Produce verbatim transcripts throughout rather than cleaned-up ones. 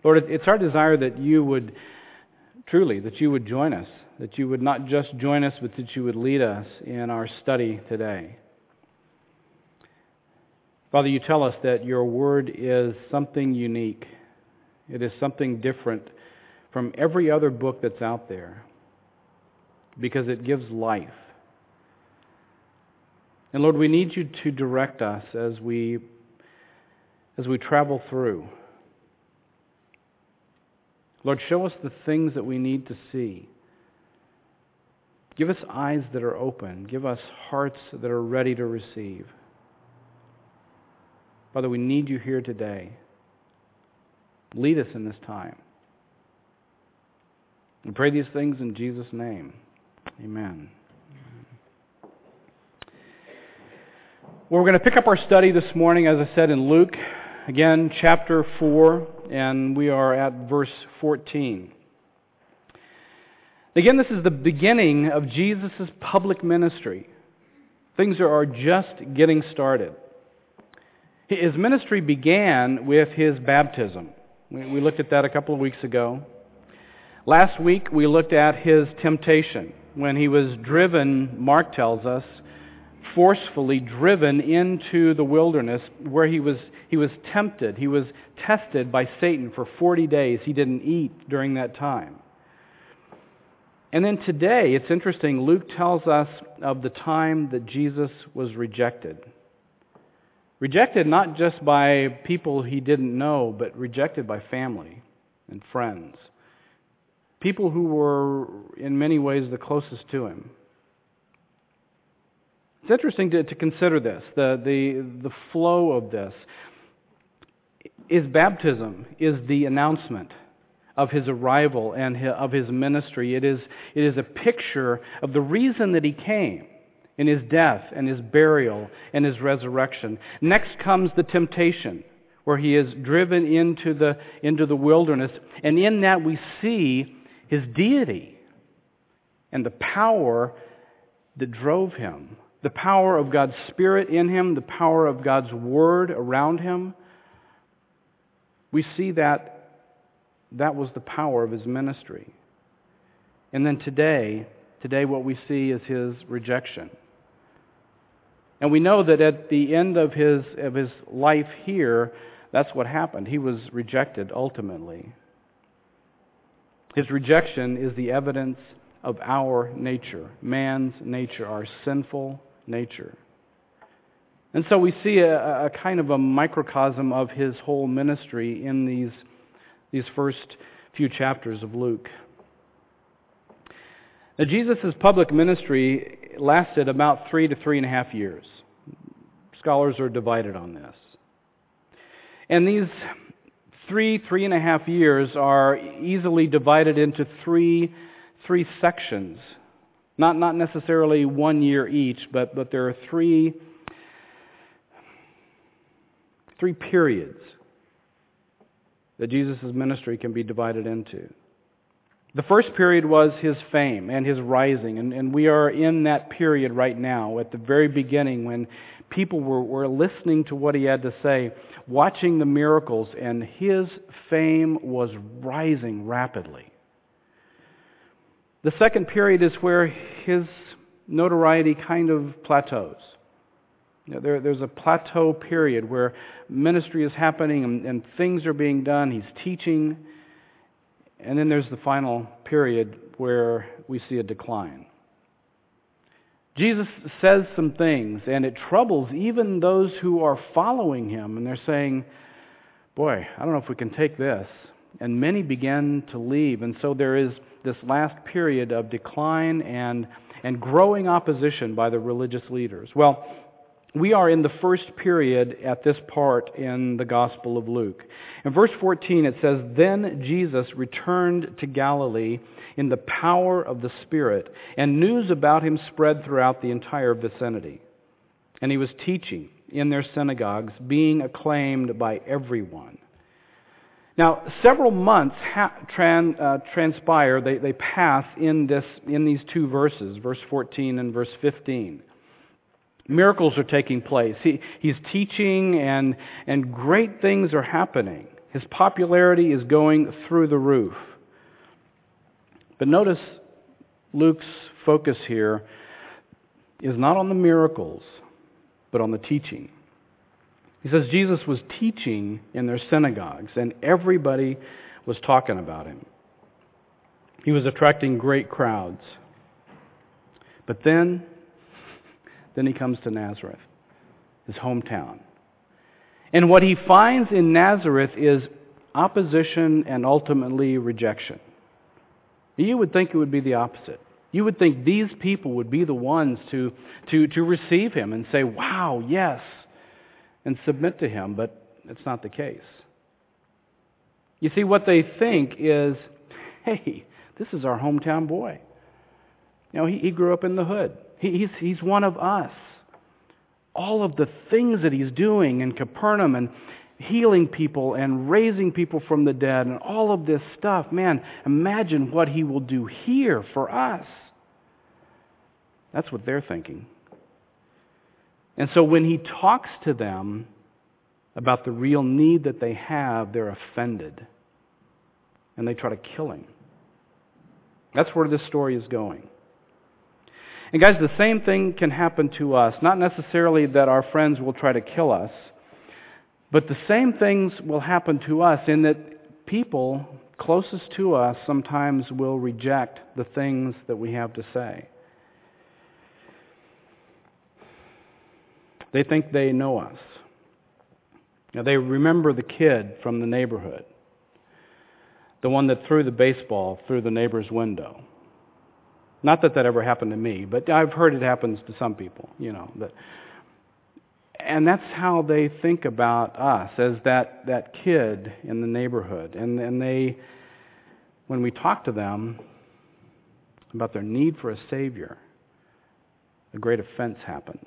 Lord, it's our desire that you would, truly, that you would join us, that you would not just join us, but that you would lead us in our study today. Father, you tell us that your word is something unique. It is something different from every other book that's out there because it gives life. And Lord, we need you to direct us as we as we travel through. Lord, show us the things that we need to see. Give us eyes that are open. Give us hearts that are ready to receive. Father, we need you here today. Lead us in this time. We pray these things in Jesus' name. Amen. Well, we're going to pick up our study this morning, as I said, in Luke. Again, chapter four, and we are at verse fourteen. Again, this is the beginning of Jesus' public ministry. Things are just getting started. His ministry began with his baptism. We looked at that a couple of weeks ago. Last week, we looked at his temptation when he was driven, Mark tells us, forcefully driven into the wilderness where he was he was tempted. He was tested by Satan for forty days. He didn't eat during that time. And then today, it's interesting, Luke tells us of the time that Jesus was rejected. Rejected not just by people he didn't know, but rejected by family and friends. People who were in many ways the closest to him. It's interesting to, to consider this, the, the, the flow of this. His baptism is the announcement of his arrival and his, of his ministry. It is, it is a picture of the reason that he came in his death and his burial and his resurrection. Next comes the temptation, where he is driven into the, into the wilderness. And in that we see his deity and the power that drove him. The power of God's Spirit in him, the power of God's Word around him. We see that that was the power of his ministry. And then today, today what we see is his rejection. And we know that at the end of his of his life here, that's what happened. He was rejected ultimately. His rejection is the evidence of our nature, man's nature, our sinful nature. And so we see a, a kind of a microcosm of his whole ministry in these, these first few chapters of Luke. Now, Jesus' public ministry lasted about three to three and a half years. Scholars are divided on this. And these three, three and a half years are easily divided into three, three sections. Not not necessarily one year each, but, but there are three, three periods that Jesus' ministry can be divided into. The first period was his fame and his rising, and, and we are in that period right now, at the very beginning, when people were, were listening to what he had to say, watching the miracles, and his fame was rising rapidly. The second period is where his notoriety kind of plateaus. You know, there, there's a plateau period where ministry is happening and, and things are being done. He's teaching. And then there's the final period where we see a decline. Jesus says some things, and it troubles even those who are following him. And they're saying, boy, I don't know if we can take this. And many begin to leave. And so there is this last period of decline and, and growing opposition by the religious leaders. Well, we are in the first period at this part in the Gospel of Luke. In verse fourteen it says, "Then Jesus returned to Galilee in the power of the Spirit, and news about him spread throughout the entire vicinity. And he was teaching in their synagogues, being acclaimed by everyone." Now, several months ha- tran, uh, transpire, they, they pass in this in these two verses, verse fourteen and verse fifteen. Miracles are taking place. He, he's teaching and, and great things are happening. His popularity is going through the roof. But notice Luke's focus here is not on the miracles, but on the teaching. He says Jesus was teaching in their synagogues, and everybody was talking about him. He was attracting great crowds. But then, then he comes to Nazareth, his hometown. And what he finds in Nazareth is opposition and ultimately rejection. You would think it would be the opposite. You would think these people would be the ones to, to, to receive him and say, wow, yes, and submit to him, but it's not the case. You see, what they think is, hey, this is our hometown boy. You know, he, he grew up in the hood. He, he's, he's one of us. All of the things that he's doing in Capernaum and healing people and raising people from the dead and all of this stuff, man, imagine what he will do here for us. That's what they're thinking. And so when he talks to them about the real need that they have, they're offended. And they try to kill him. That's where this story is going. And guys, the same thing can happen to us. Not necessarily that our friends will try to kill us, but the same things will happen to us in that people closest to us sometimes will reject the things that we have to say. They think they know us. Now, they remember the kid from the neighborhood, the one that threw the baseball through the neighbor's window. Not that that ever happened to me, but I've heard it happens to some people, you know. That, and that's how they think about us, as that, that kid in the neighborhood. And, and they, when we talk to them about their need for a Savior, a great offense happens.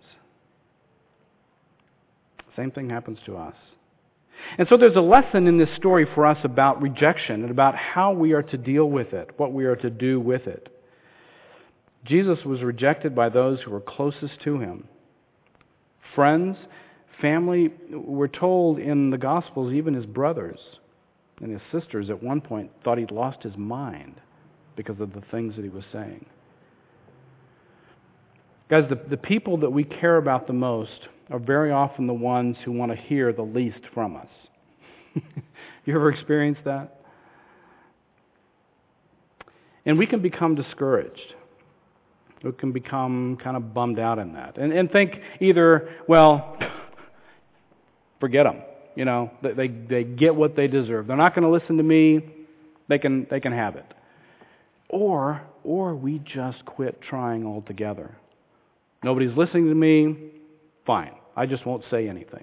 Same thing happens to us. And so there's a lesson in this story for us about rejection and about how we are to deal with it, what we are to do with it. Jesus was rejected by those who were closest to him. Friends, family, we're told in the Gospels, even his brothers and his sisters at one point thought he'd lost his mind because of the things that he was saying. Guys, the, the people that we care about the most are very often the ones who want to hear the least from us. You ever experienced that? And we can become discouraged. We can become kind of bummed out in that. And, and think either, well, forget them. You know, they, they get what they deserve. They're not going to listen to me. They can, they can have it. Or, or we just quit trying altogether. Nobody's listening to me. Fine. I just won't say anything.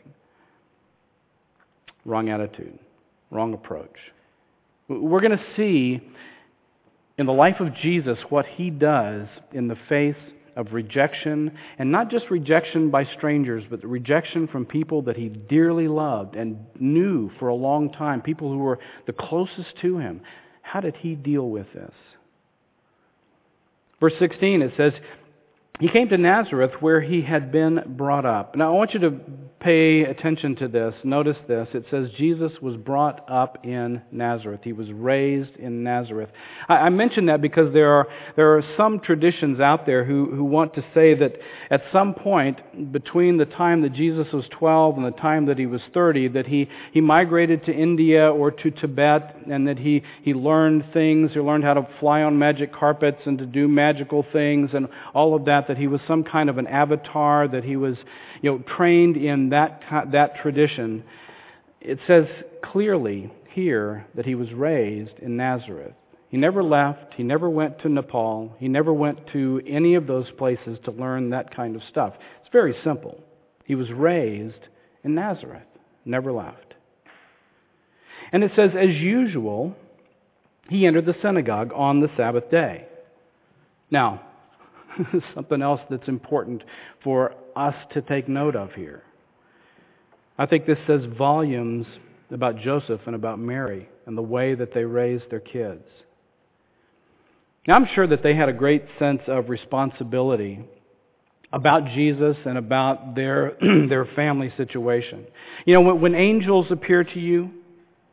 Wrong attitude. Wrong approach. We're going to see in the life of Jesus what he does in the face of rejection, and not just rejection by strangers, but the rejection from people that he dearly loved and knew for a long time, people who were the closest to him. How did he deal with this? Verse sixteen, it says, he came to Nazareth where he had been brought up. Now I want you to pay attention to this. Notice this. It says Jesus was brought up in Nazareth. He was raised in Nazareth. I, I mention that because there are there are some traditions out there who, who want to say that at some point between the time that Jesus was twelve and the time that he was thirty, that he, he migrated to India or to Tibet, and that he, he learned things. He learned how to fly on magic carpets and to do magical things and all of that, that he was some kind of an avatar, that he was, you know, trained in that that tradition. It says clearly here that he was raised in Nazareth. He never left. He never went to Nepal. He never went to any of those places to learn that kind of stuff. It's very simple. He was raised in Nazareth, never left. And it says, as usual, he entered the synagogue on the Sabbath day. Now, something else that's important for us to take note of here. I think this says volumes about Joseph and about Mary and the way that they raised their kids. Now, I'm sure that they had a great sense of responsibility about Jesus and about their their family situation. You know, when, when angels appear to you,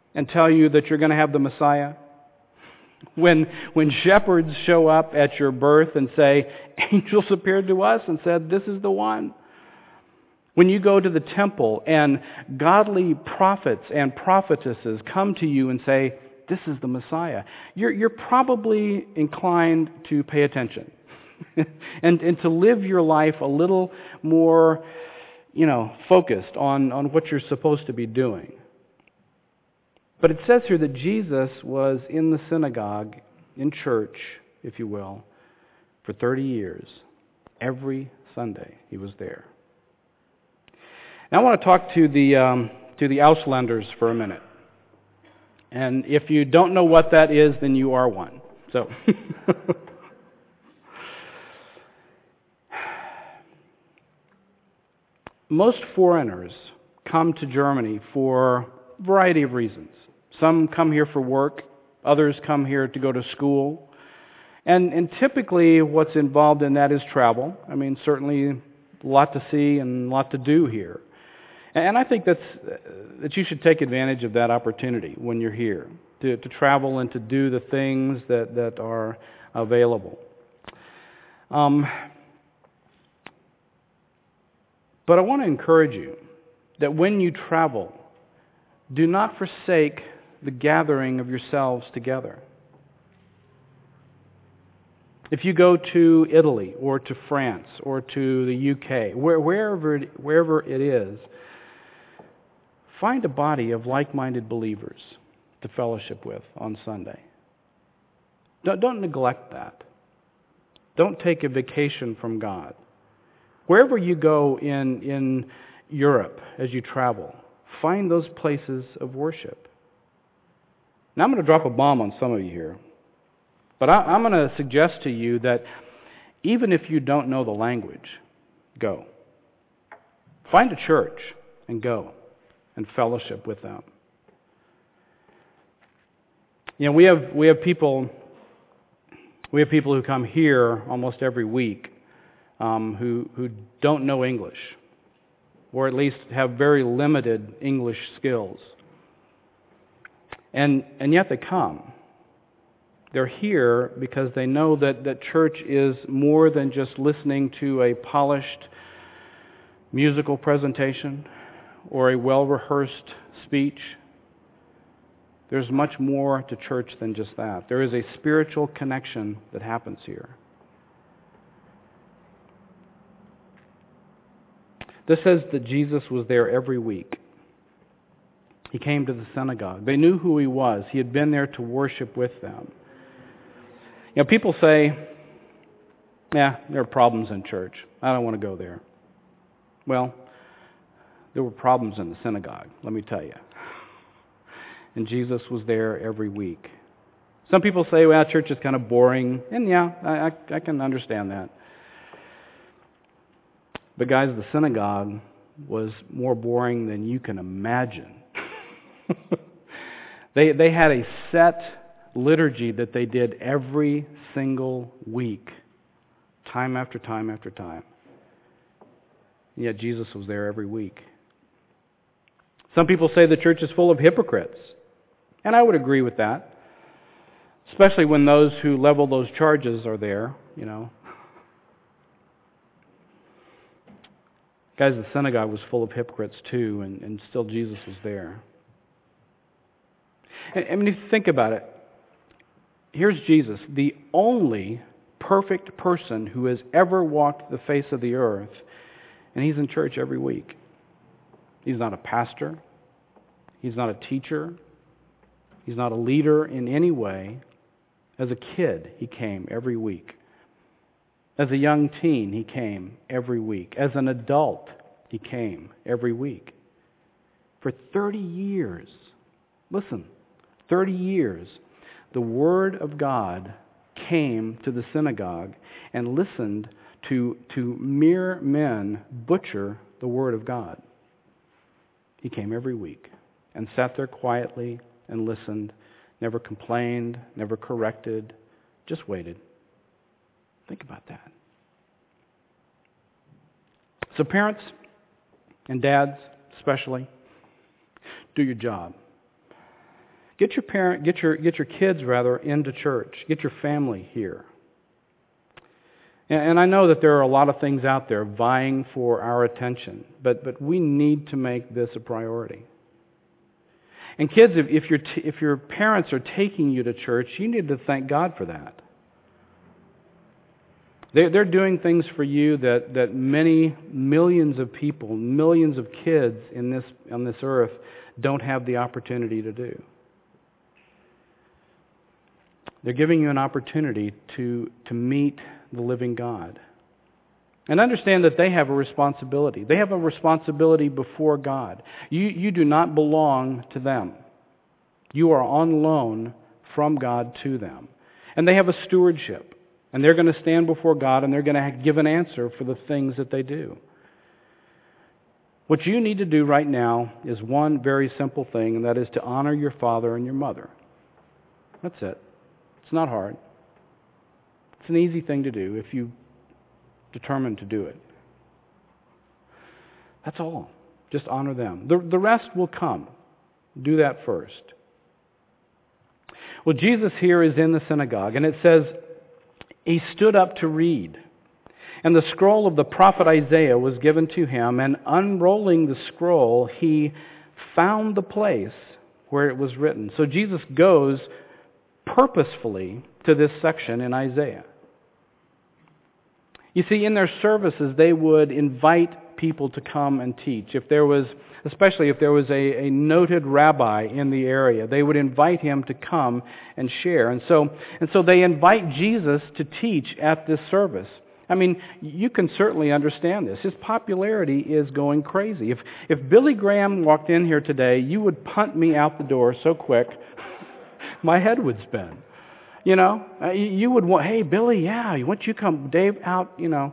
and tell you that you're going to have the Messiah? When, when shepherds show up at your birth and say, angels appeared to us and said, this is the one. When you go to the temple and godly prophets and prophetesses come to you and say, this is the Messiah, you're, you're probably inclined to pay attention and, and to live your life a little more, you know, focused on, on what you're supposed to be doing. But it says here that Jesus was in the synagogue, in church, if you will, for thirty years. Every Sunday he was there. Now I want to talk to the um, to the Auslanders for a minute. And if you don't know what that is, then you are one. So most foreigners come to Germany for a variety of reasons. Some come here for work, others come here to go to school. And, and typically what's involved in that is travel. I mean, certainly a lot to see and a lot to do here. And I think that's, that you should take advantage of that opportunity when you're here, to, to travel and to do the things that, that are available. Um, but I want to encourage you that when you travel, do not forsake the gathering of yourselves together. If you go to Italy or to France or to the U K, where, wherever it, wherever it is, find a body of like-minded believers to fellowship with on Sunday. Don't, don't neglect that. Don't take a vacation from God. Wherever you go in, in Europe as you travel, find those places of worship. Now I'm going to drop a bomb on some of you here. But I, I'm going to suggest to you that even if you don't know the language, go. Find a church and go and fellowship with them. You know, we have we have people we have people who come here almost every week um, who who don't know English, or at least have very limited English skills. And and yet they come. They're here because they know that, that church is more than just listening to a polished musical presentation or a well-rehearsed speech. There's much more to church than just that. There is a spiritual connection that happens here. This says that Jesus was there every week. He came to the synagogue. They knew who he was. He had been there to worship with them. You know, people say, yeah, there are problems in church. I don't want to go there. Well, there were problems in the synagogue, let me tell you. And Jesus was there every week. Some people say, well, church is kind of boring. And yeah, I, I, I can understand that. But guys, the synagogue was more boring than you can imagine. they they had a set liturgy that they did every single week, time after time after time. And yet Jesus was there every week. Some people say the church is full of hypocrites. And I would agree with that. Especially when those who level those charges are there, you know. Guys, the synagogue was full of hypocrites too, and, and still Jesus was there. And, I mean, if you think about it, here's Jesus, the only perfect person who has ever walked the face of the earth, and he's in church every week. He's not a pastor. He's not a teacher. He's not a leader in any way. As a kid, he came every week. As a young teen, he came every week. As an adult, he came every week. For thirty years, listen, thirty years, the Word of God came to the synagogue and listened to, to mere men butcher the Word of God. He came every week and sat there quietly and listened, never complained, never corrected, just waited. Think about that. So parents and dads especially, do your job. Get your parent, get your get your kids rather into church. Get your family here. And, and I know that there are a lot of things out there vying for our attention, but but we need to make this a priority. And kids, if, if your t- if your parents are taking you to church, you need to thank God for that. They're, they're doing things for you that, that many millions of people, millions of kids in this on this earth don't have the opportunity to do. They're giving you an opportunity to, to meet the living God. And understand that they have a responsibility. They have a responsibility before God. You, you do not belong to them. You are on loan from God to them. And they have a stewardship. And they're going to stand before God and they're going to give an answer for the things that they do. What you need to do right now is one very simple thing, and that is to honor your father and your mother. That's it. It's not hard. It's an easy thing to do if you determine to do it. That's all. Just honor them. The, the rest will come. Do that first. Well, Jesus here is in the synagogue, and it says he stood up to read. And the scroll of the prophet Isaiah was given to him, and unrolling the scroll, he found the place where it was written. So Jesus goes purposefully to this section in Isaiah. You see, in their services, they would invite people to come and teach. If there was, especially if there was a, a noted rabbi in the area, they would invite him to come and share. And so, and so they invite Jesus to teach at this service. I mean, you can certainly understand this. His popularity is going crazy. If if Billy Graham walked in here today, you would punt me out the door so quick, my head would spin. You know, uh, you would want, hey, Billy, yeah, why don't you come, Dave, out, you know.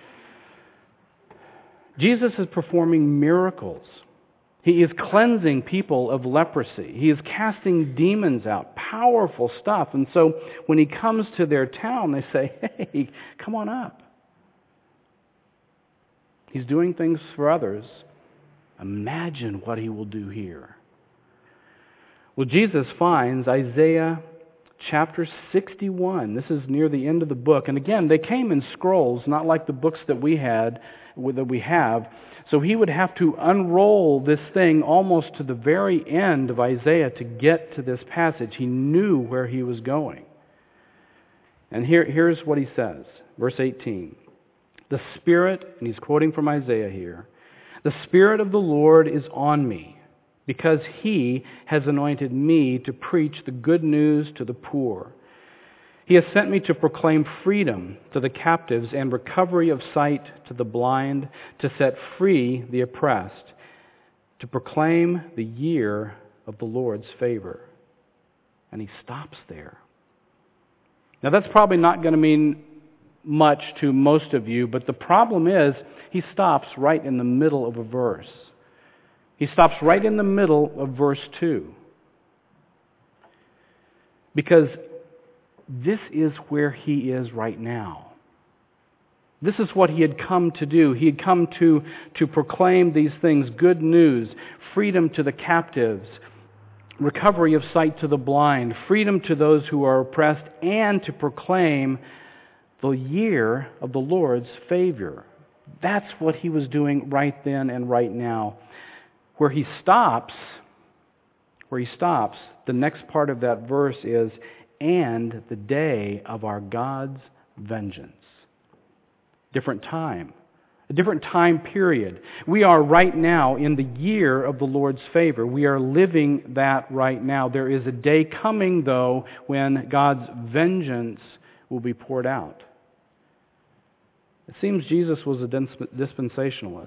Jesus is performing miracles. He is cleansing people of leprosy. He is casting demons out, powerful stuff. And so when he comes to their town, they say, hey, come on up. He's doing things for others. Imagine what he will do here. Well, Jesus finds Isaiah chapter sixty-one. This is near the end of the book. And again, they came in scrolls, not like the books that we had, that we have. So he would have to unroll this thing almost to the very end of Isaiah to get to this passage. He knew where he was going. And here, here's what he says. Verse eighteen. The Spirit, and he's quoting from Isaiah here, the Spirit of the Lord is on me, because he has anointed me to preach the good news to the poor. He has sent me to proclaim freedom to the captives and recovery of sight to the blind, to set free the oppressed, to proclaim the year of the Lord's favor. And he stops there. Now that's probably not going to mean much to most of you, but the problem is he stops right in the middle of a verse. He stops right in the middle of verse two. Because this is where he is right now. This is what he had come to do. He had come to, to proclaim these things, good news, freedom to the captives, recovery of sight to the blind, freedom to those who are oppressed, and to proclaim the year of the Lord's favor. That's what he was doing right then and right now. Where he stops, where he stops, the next part of that verse is, and the day of our God's vengeance. Different time. A different time period. We are right now in the year of the Lord's favor. We are living that right now. There is a day coming, though, when God's vengeance will be poured out. It seems Jesus was a dispensationalist.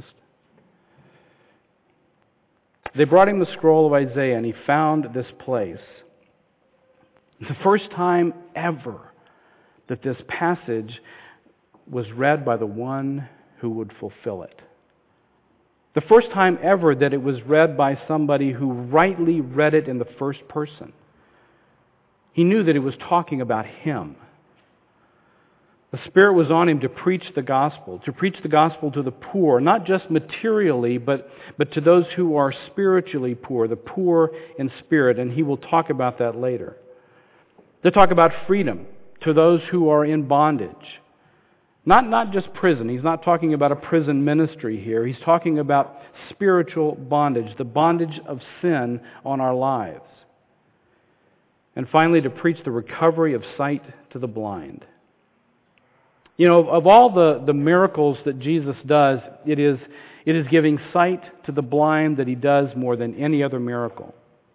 They brought him the scroll of Isaiah, and he found this place. The first time ever that this passage was read by the one who would fulfill it. The first time ever that it was read by somebody who rightly read it in the first person. He knew that it was talking about him. The Spirit was on him to preach the gospel, to preach the gospel to the poor, not just materially, but, but to those who are spiritually poor, the poor in spirit, and he will talk about that later. To talk about freedom to those who are in bondage. Not, not just prison. He's not talking about a prison ministry here. He's talking about spiritual bondage, the bondage of sin on our lives. And finally, to preach the recovery of sight to the blind. You know, of all the, the miracles that Jesus does, it is, it is giving sight to the blind that he does more than any other miracle.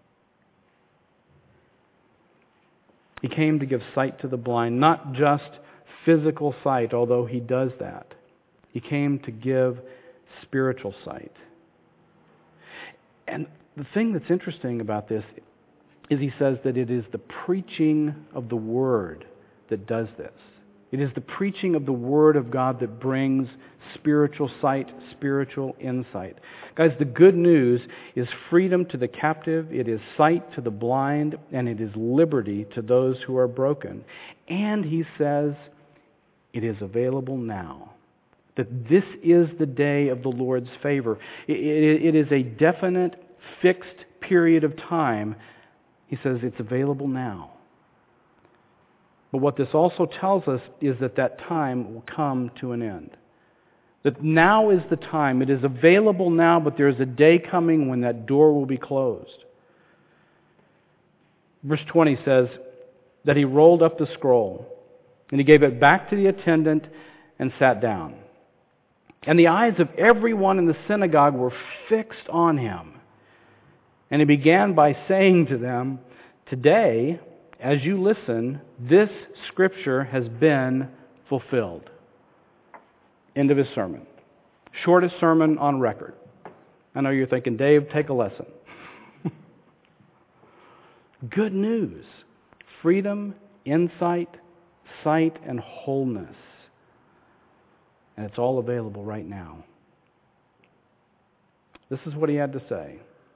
He came to give sight to the blind, not just physical sight, although he does that. He came to give spiritual sight. And the thing that's interesting about this is he says that it is the preaching of the Word that does this. It is the preaching of the Word of God that brings spiritual sight, spiritual insight. Guys, the good news is freedom to the captive, it is sight to the blind, and it is liberty to those who are broken. And he says, it is available now. That this is the day of the Lord's favor. It, it, it is a definite, fixed period of time. He says it's available now. But what this also tells us is that that time will come to an end. That now is the time. It is available now, but there is a day coming when that door will be closed. Verse twenty says that he rolled up the scroll, and he gave it back to the attendant and sat down. And the eyes of everyone in the synagogue were fixed on him. And he began by saying to them, "Today, as you listen, this scripture has been fulfilled." End of his sermon. Shortest sermon on record. I know you're thinking, Dave, take a lesson. Good news. Freedom, insight, sight, and wholeness. And it's all available right now. This is what he had to say.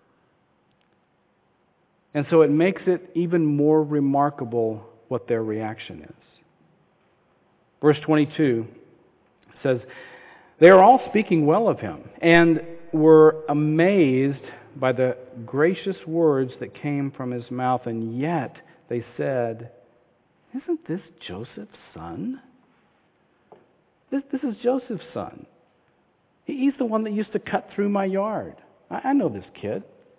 And so it makes it even more remarkable what their reaction is. Verse twenty-two says, "They are all speaking well of him, and were amazed by the gracious words that came from his mouth, and yet they said, 'Isn't this Joseph's son?'" This, this is Joseph's son. He, he's the one that used to cut through my yard. I, I know this kid.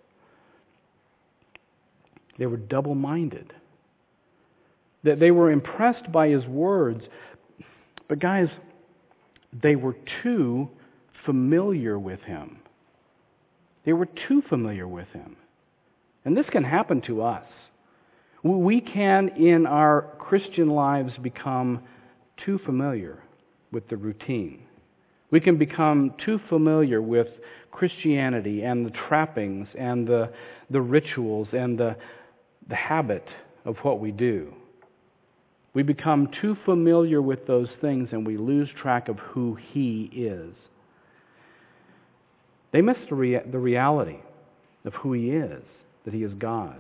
They were double-minded. That they were impressed by his words. But guys, they were too familiar with him. They were too familiar with him. And this can happen to us. We can, in our Christian lives, become too familiar with the routine. We can become too familiar with Christianity and the trappings and the, the rituals and the, the habit of what we do. We become too familiar with those things and we lose track of who he is. They miss the, rea- the reality of who he is, that he is God.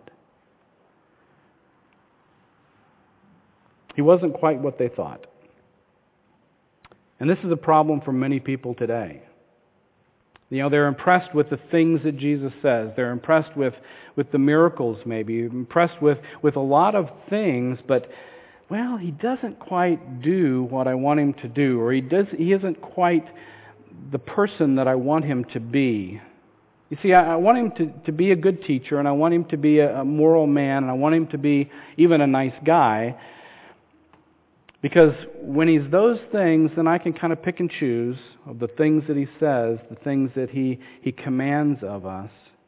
He wasn't quite what they thought. And this is a problem for many people today. You know, they're impressed with the things that Jesus says. They're impressed with, with the miracles maybe. Impressed with, with a lot of things, but, well, he doesn't quite do what I want him to do. Or he does. He isn't quite the person that I want him to be. You see, I, I want him to, to be a good teacher, and I want him to be a, a moral man, and I want him to be even a nice guy. Because when he's those things, then I can kind of pick and choose of the things that he says, the things that he, he commands of us.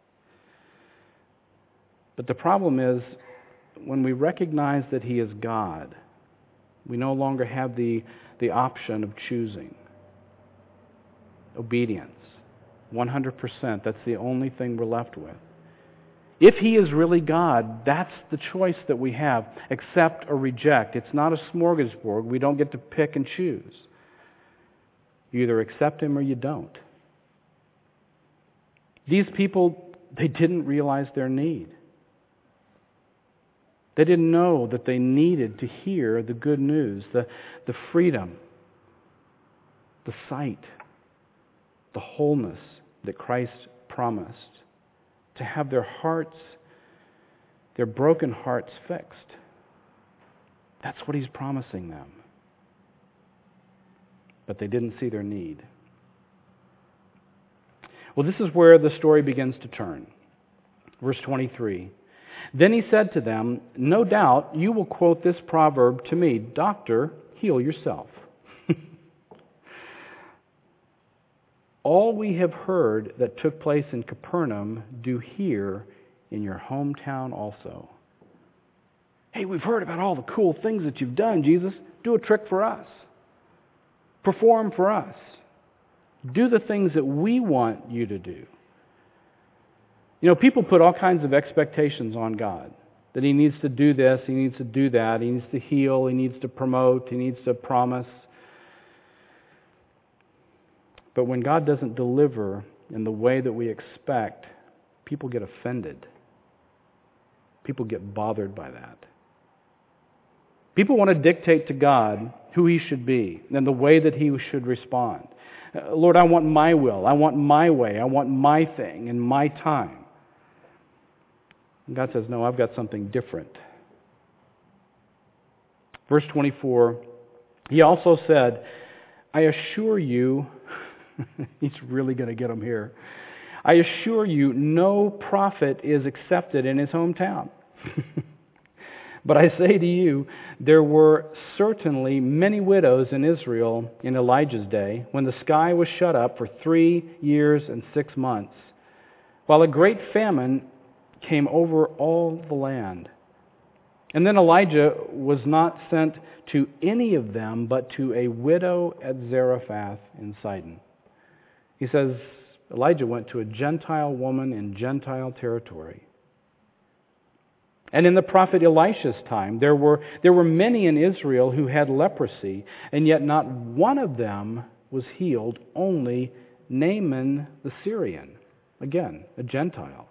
But the problem is, when we recognize that he is God, we no longer have the, the option of choosing. Obedience. one hundred percent. That's the only thing we're left with. If he is really God, that's the choice that we have. Accept or reject. It's not a smorgasbord. We don't get to pick and choose. You either accept him or you don't. These people, they didn't realize their need. They didn't know that they needed to hear the good news, the, the freedom, the sight, the wholeness that Christ promised, to have their hearts, their broken hearts fixed. That's what He's promising them. But they didn't see their need. Well, this is where the story begins to turn. Verse twenty-three. Then He said to them, "No doubt you will quote this proverb to me, 'Doctor, heal yourself.' All we have heard that took place in Capernaum, do here in your hometown also." Hey, we've heard about all the cool things that you've done, Jesus. Do a trick for us. Perform for us. Do the things that we want you to do. You know, people put all kinds of expectations on God. That He needs to do this, He needs to do that, He needs to heal, He needs to promote, He needs to promise. But when God doesn't deliver in the way that we expect, people get offended. People get bothered by that. People want to dictate to God who He should be and the way that He should respond. Lord, I want my will. I want my way. I want my thing in my time. And God says, no, I've got something different. Verse twenty-four, He also said, I assure you, He's really going to get them here. I assure you, no prophet is accepted in his hometown. But I say to you, there were certainly many widows in Israel in Elijah's day, when the sky was shut up for three years and six months, while a great famine came over all the land. And then Elijah was not sent to any of them, but to a widow at Zarephath in Sidon. He says Elijah went to a Gentile woman in Gentile territory. And in the prophet Elisha's time, there were, there were many in Israel who had leprosy, and yet not one of them was healed, only Naaman the Syrian. Again, a Gentile.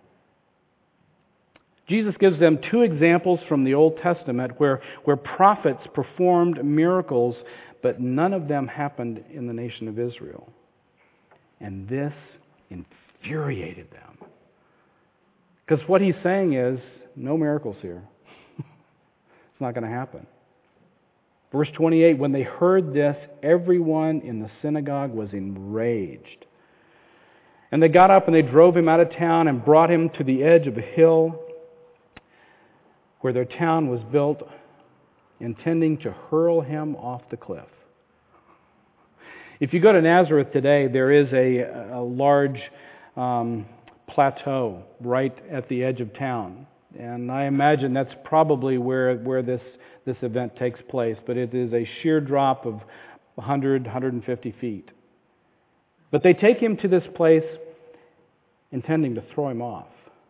Jesus gives them two examples from the Old Testament where, where prophets performed miracles, but none of them happened in the nation of Israel. And this infuriated them. Because what he's saying is, no miracles here. It's not going to happen. Verse twenty-eight, when they heard this, everyone in the synagogue was enraged. And they got up and they drove him out of town and brought him to the edge of a hill where their town was built, intending to hurl him off the cliff. If you go to Nazareth today, there is a, a large um, plateau right at the edge of town. And I imagine that's probably where, where this, this event takes place. But it is a sheer drop of one hundred, one hundred fifty feet. But they take him to this place intending to throw him off.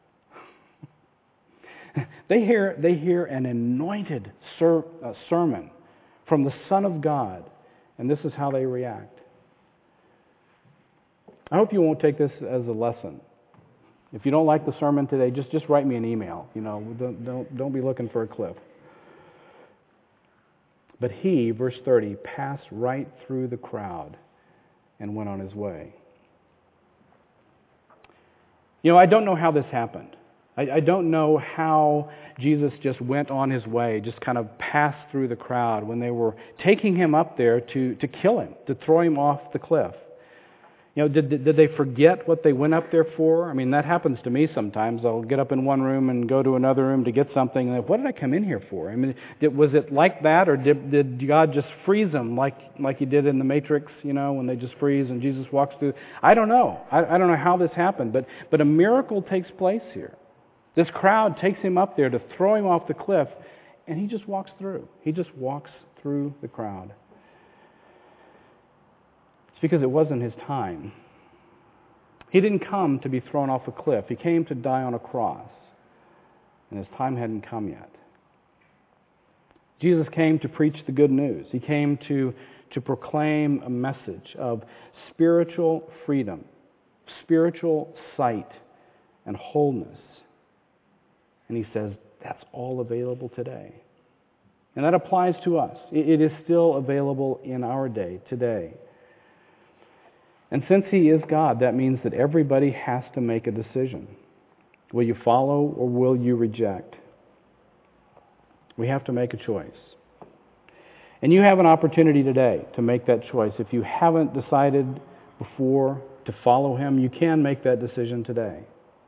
They hear, they hear an anointed ser, uh, sermon from the Son of God. And this is how they react. I hope you won't take this as a lesson. If you don't like the sermon today, just, just write me an email. You know, don't, don't, don't be looking for a cliff. But he, verse thirty, passed right through the crowd and went on his way. You know, I don't know how this happened. I, I don't know how Jesus just went on his way, just kind of passed through the crowd when they were taking him up there to, to kill him, to throw him off the cliff. You know, did, did they forget what they went up there for? I mean, that happens to me sometimes. I'll get up in one room and go to another room to get something. And what did I come in here for? I mean, did, was it like that, or did, did God just freeze them like like He did in the Matrix? You know, when they just freeze and Jesus walks through. I don't know. I, I don't know how this happened, but but a miracle takes place here. This crowd takes him up there to throw him off the cliff, and he just walks through. He just walks through the crowd. It's because it wasn't his time. He didn't come to be thrown off a cliff. He came to die on a cross. And his time hadn't come yet. Jesus came to preach the good news. He came to, to proclaim a message of spiritual freedom, spiritual sight, and wholeness. And he says, that's all available today. And that applies to us. It is still available in our day, today. And since he is God, that means that everybody has to make a decision. Will you follow or will you reject? We have to make a choice. And you have an opportunity today to make that choice. If you haven't decided before to follow him, you can make that decision today.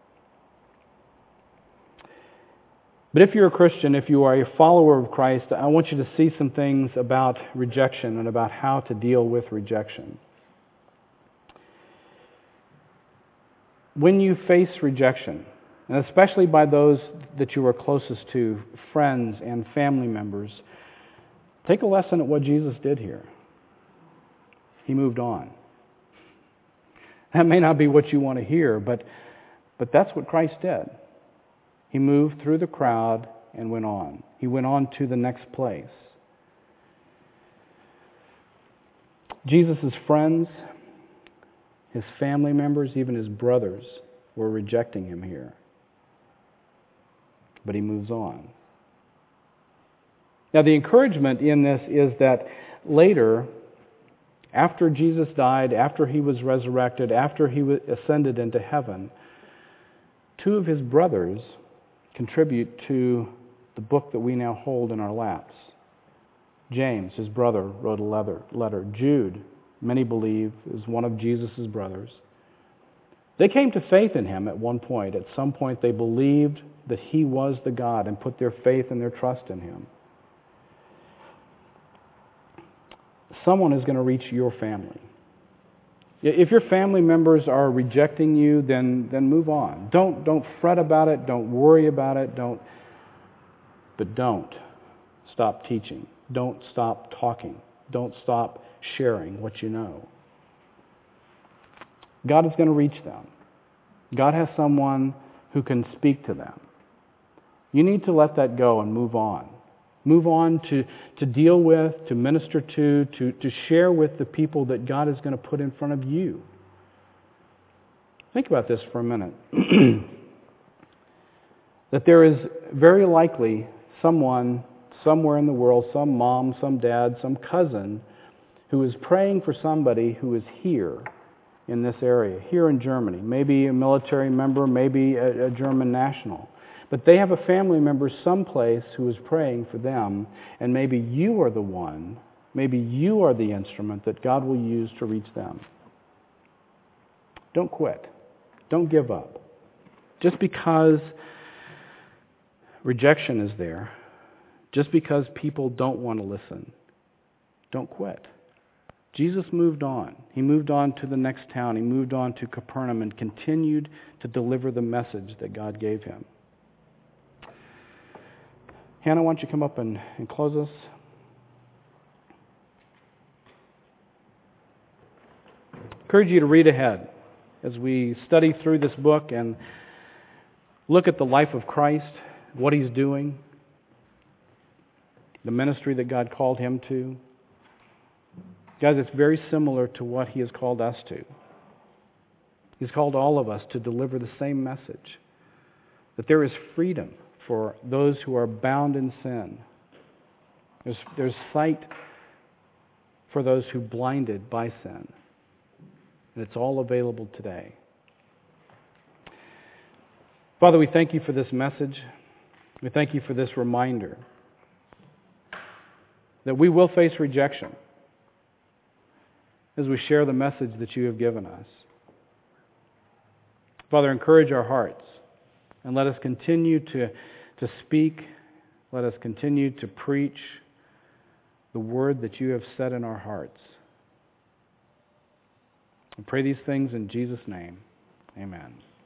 But if you're a Christian, if you are a follower of Christ, I want you to see some things about rejection and about how to deal with rejection. When you face rejection, and especially by those that you are closest to, friends and family members, take a lesson at what Jesus did here. He moved on. That may not be what you want to hear, but, but that's what Christ did. He moved through the crowd and went on. He went on to the next place. Jesus' friends, his family members, even his brothers were rejecting him here. But he moves on. Now the encouragement in this is that later, after Jesus died, after he was resurrected, after he ascended into heaven, two of his brothers contribute to the book that we now hold in our laps. James, his brother, wrote a letter. letter. Jude, many believe, is one of Jesus' brothers. They came to faith in him at one point. At some point they believed that he was the God and put their faith and their trust in him. Someone is going to reach your family. If your family members are rejecting you, then, then move on. Don't, don't fret about it. Don't worry about it. Don't, but don't stop teaching. Don't stop talking. Don't stop sharing what you know. God is going to reach them. God has someone who can speak to them. You need to let that go and move on. Move on to, to deal with, to minister to, to, to share with the people that God is going to put in front of you. Think about this for a minute. That there is very likely someone somewhere in the world, some mom, some dad, some cousin, who is praying for somebody who is here in this area, here in Germany. Maybe a military member, maybe a, a German national. But they have a family member someplace who is praying for them, and maybe you are the one, maybe you are the instrument that God will use to reach them. Don't quit. Don't give up. Just because rejection is there, just because people don't want to listen, don't quit. Jesus moved on. He moved on to the next town. He moved on to Capernaum and continued to deliver the message that God gave him. Hannah, why don't you come up and, and close us? I encourage you to read ahead as we study through this book and look at the life of Christ, what he's doing, the ministry that God called him to. Guys, it's very similar to what he has called us to. He's called all of us to deliver the same message, that there is freedom for those who are bound in sin. There's, there's sight for those who are blinded by sin. And it's all available today. Father, we thank you for this message. We thank you for this reminder that we will face rejection as we share the message that you have given us. Father, encourage our hearts and let us continue to to speak. Let us continue to preach the word that you have set in our hearts. I pray these things in Jesus' name. Amen.